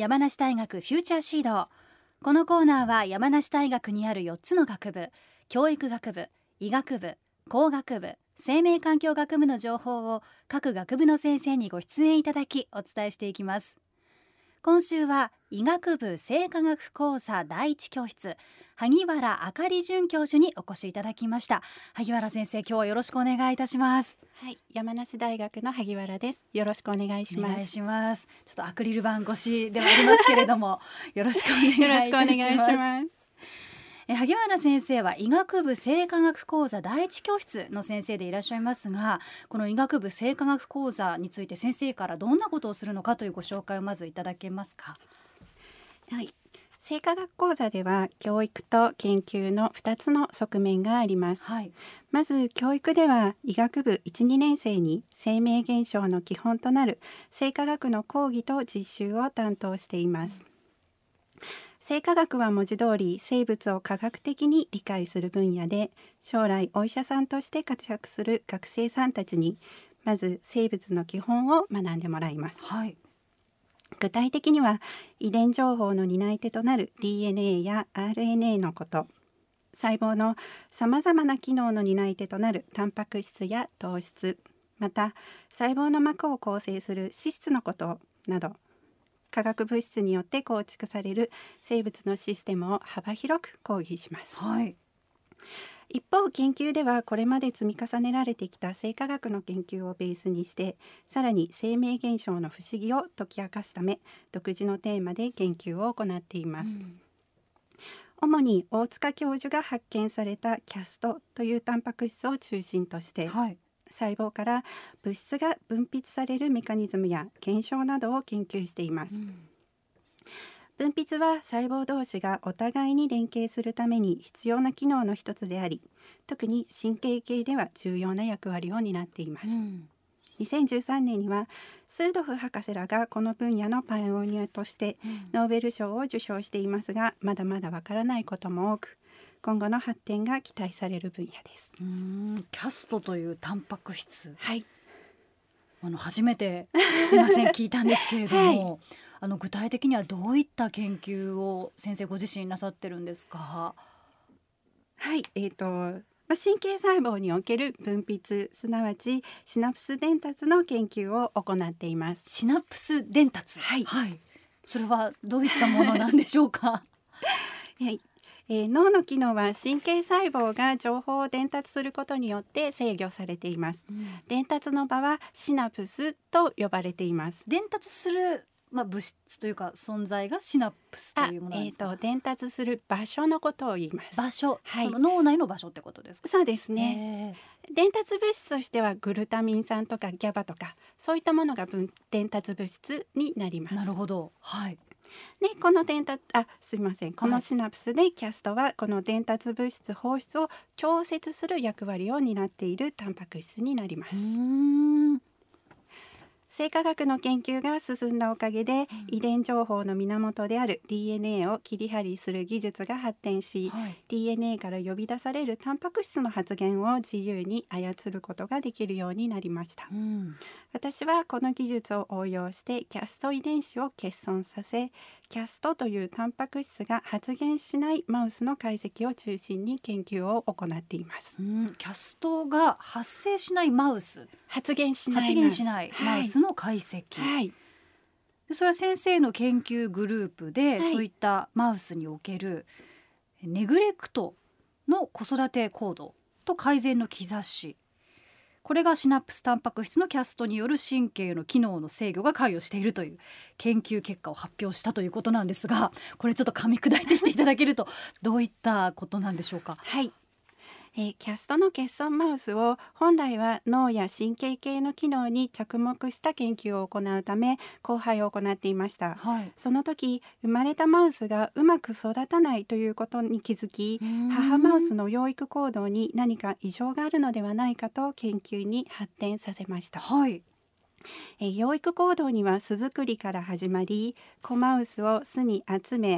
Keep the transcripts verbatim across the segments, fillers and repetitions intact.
山梨大学フューチャーシード。このコーナーは山梨大学にあるよっつの学部、教育学部、医学部、工学部、生命環境学部の情報を各学部の先生にご出演いただきお伝えしていきます。今週は医学部生化学講座第一教室、萩原あかり准教授にお越しいただきました。萩原先生、今日はよろしくお願いいたします。 はい、山梨大学の萩原です。よろしくお願いします。 お願いします。ちょっとアクリル板越しではありますけれどもよろしくお願いいたします。 よろしくお願いします。 え萩原先生は医学部生化学講座第一教室の先生でいらっしゃいますが、この医学部生化学講座について先生からどんなことをするのかというご紹介をまずいただけますか。 はい、生化学講座では教育と研究のふたつの側面があります。 はい、 まず教育では医学部いち、にねん生に生命現象の基本となる生化学の講義と実習を担当しています。生化学は文字通り生物を科学的に理解する分野で、将来お医者さんとして活躍する学生さんたちにまず生物の基本を学んでもらいます。 はい、 具体的には遺伝情報の担い手となる ディーエヌエー や アールエヌエー のこと、細胞のさまざまな機能の担い手となるタンパク質や糖質、また細胞の膜を構成する脂質のことなど、化学物質によって構築される生物のシステムを幅広く講義します。 はい、 一方、研究ではこれまで積み重ねられてきた生化学の研究をベースにして、さらに生命現象の不思議を解き明かすため独自のテーマで研究を行っています。うん、主に大塚教授が発見されたキャストというタンパク質を中心として、はい、細胞から物質が分泌されるメカニズムや現象などを研究しています。うん、分泌は細胞同士がお互いに連携するために必要な機能の一つであり、特に神経系では重要な役割を担っています。うん、にせんじゅうさんねんにはスードフ博士らがこの分野のパイオニアとしてノーベル賞を受賞していますが、まだまだわからないことも多く、今後の発展が期待される分野です。 うーん、キャストというタンパク質、 はい、 あの初めてすいません聞いたんですけれども、はい、あの具体的にはどういった研究を先生ご自身なさってるんですか。 はい、えーと神経細胞における分泌、すなわちシナプス伝達の研究を行っています。 シナプス伝達、 はい、 はい、それはどういったものなんでしょうか。 はい、えー、脳の機能は神経細胞が情報を伝達することによって制御されています。うん、伝達の場はシナプスと呼ばれています。 伝達する、まあ、物質というか存在がシナプスというものなんですか。 えーと、伝達する場所のことを言います。 場所、 はい、 その脳内の場所ってことですか。 そうですね。伝達物質としてはグルタミン酸とかギャバとか、そういったものが分伝達物質になります。 なるほど、はい。 でこの伝達あすいませんこのシナプスでキャストはこの伝達物質放出を調節する役割を担っているタンパク質になります。うーん、生化学の研究が進んだおかげで、うん、遺伝情報の源である ディーエヌエー を切り張りする技術が発展し、はい、ディーエヌエー から呼び出されるタンパク質の発現を自由に操ることができるようになりました。うん、私はこの技術を応用してキャスト遺伝子を欠損させ、キャストというタンパク質が発現しないマウスの解析を中心に研究を行っています。 うん、キャストが発生しないマウス、 発現しない発現しないマウスの解析、はい、でそれは先生の研究グループで、はい、そういったマウスにおけるネグレクトの子育て行動と改善の兆し、これがシナプスタンパク質のキャストによる神経の機能の制御が関与しているという研究結果を発表したということなんですが、これちょっと噛み砕いていっていただけるとどういったことなんでしょうか。 はい、えー、キャストの欠損マウスを本来は脳や神経系の機能に着目した研究を行うため交配を行っていました。はい、その時生まれたマウスがうまく育たないということに気づき、母マウスの養育行動に何か異常があるのではないかと研究に発展させました。はい、えー、養育行動には巣作りから始まり、子マウスを巣に集め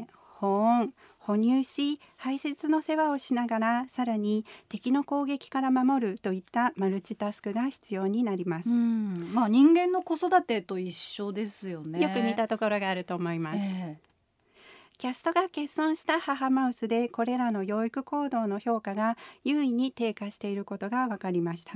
保温、哺乳し排泄の世話をしながら、さらに敵の攻撃から守るといったマルチタスクが必要になります。 うん、まあ、人間の子育てと一緒ですよね。 よく似たところがあると思います。 えーキャストが欠損した母マウスでこれらの養育行動の評価が優位に低下していることが分かりました。 うん、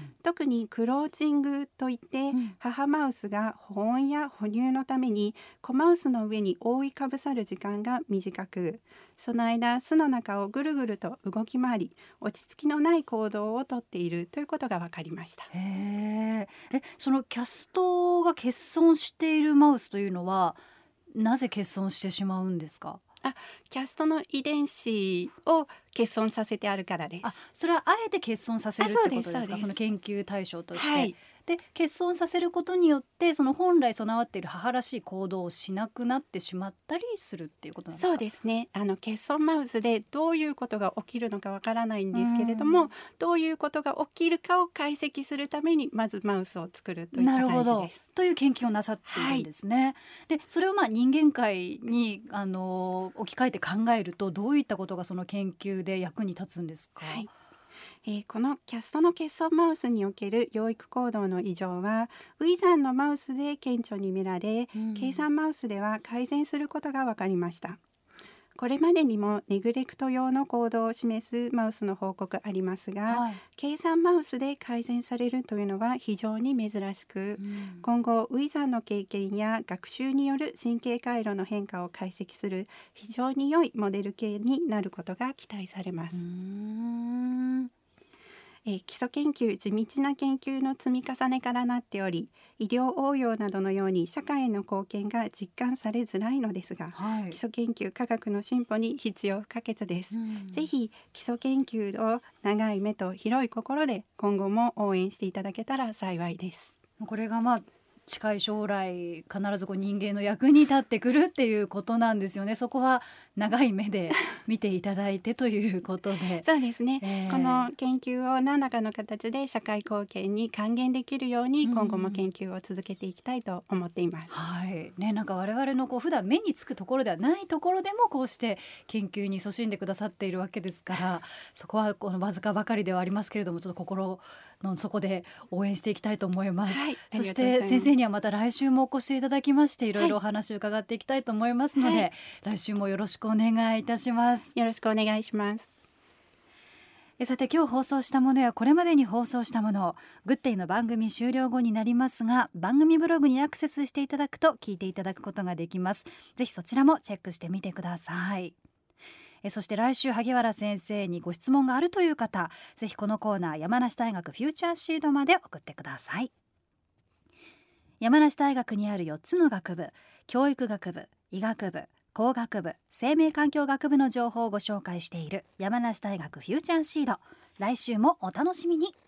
特にクローチングといって、うん、母マウスが保温や哺乳のために子マウスの上に覆いかぶさる時間が短く、その間巣の中をぐるぐると動き回り落ち着きのない行動をとっているということが分かりました。 へーえ、そのキャストが欠損しているマウスというのはなぜ欠損してしまうんですか？ あ、キャストの遺伝子を欠損させてあるからです。 あ、それはあえて欠損させるってことですか？ そ, その研究対象として、はい、で欠損させることによってその本来備わっている母らしい行動をしなくなってしまったりするっていうことなんですか？ そうですね。あの欠損マウスでどういうことが起きるのかわからないんですけれども、どういうことが起きるかを解析するためにまずマウスを作るといった感じです。なるほど、 という研究をなさっているんですね、はい、でそれをまあ人間界にあの置き換えて考えるとどういったことがその研究で役に立つんですか？はい、 えー、このキャストの欠損マウスにおける養育行動の異常はウィザンのマウスで顕著に見られ、うん、計算マウスでは改善することが分かりました。これまでにもネグレクト用の行動を示すマウスの報告ありますが、はい、計算マウスで改善されるというのは非常に珍しく、うん、今後ウィザンの経験や学習による神経回路の変化を解析する非常に良いモデル系になることが期待されます。うーんえー、基礎研究、地道な研究の積み重ねからなっており、医療応用などのように社会への貢献が実感されづらいのですが、はい、基礎研究科学の進歩に必要不可欠です。ぜひ基礎研究を長い目と広い心で今後も応援していただけたら幸いです。 これがまあ近い将来必ずこう人間の役に立ってくるっていうことなんですよね。そこは長い目で見ていただいてということでそうですね、えー、この研究を何らかの形で社会貢献に還元できるように今後も研究を続けていきたいと思っています、 うん、はいね、なんか我々のこう普段目につくところではないところでもこうして研究に勤しんでくださっているわけですからそこはこのわずかばかりではありますけれどもちょっと心の底で応援していきたいと思います、はい、そして先生にはまた来週もお越しいただきましていろいろお話を伺っていきたいと思いますので、はい、来週もよろしくお願いいたします。 よろしくお願いします。 えさて今日放送したものやこれまでに放送したものグッデイの番組終了後になりますが番組ブログにアクセスしていただくと聞いていただくことができます。ぜひそちらもチェックしてみてください。えそして来週萩原先生にご質問があるという方ぜひこのコーナー山梨大学フューチャーシードまで送ってください。山梨大学にあるよっつの学部教育学部、医学部、工学部、生命環境学部の情報をご紹介している山梨大学フューチャーシード来週もお楽しみに。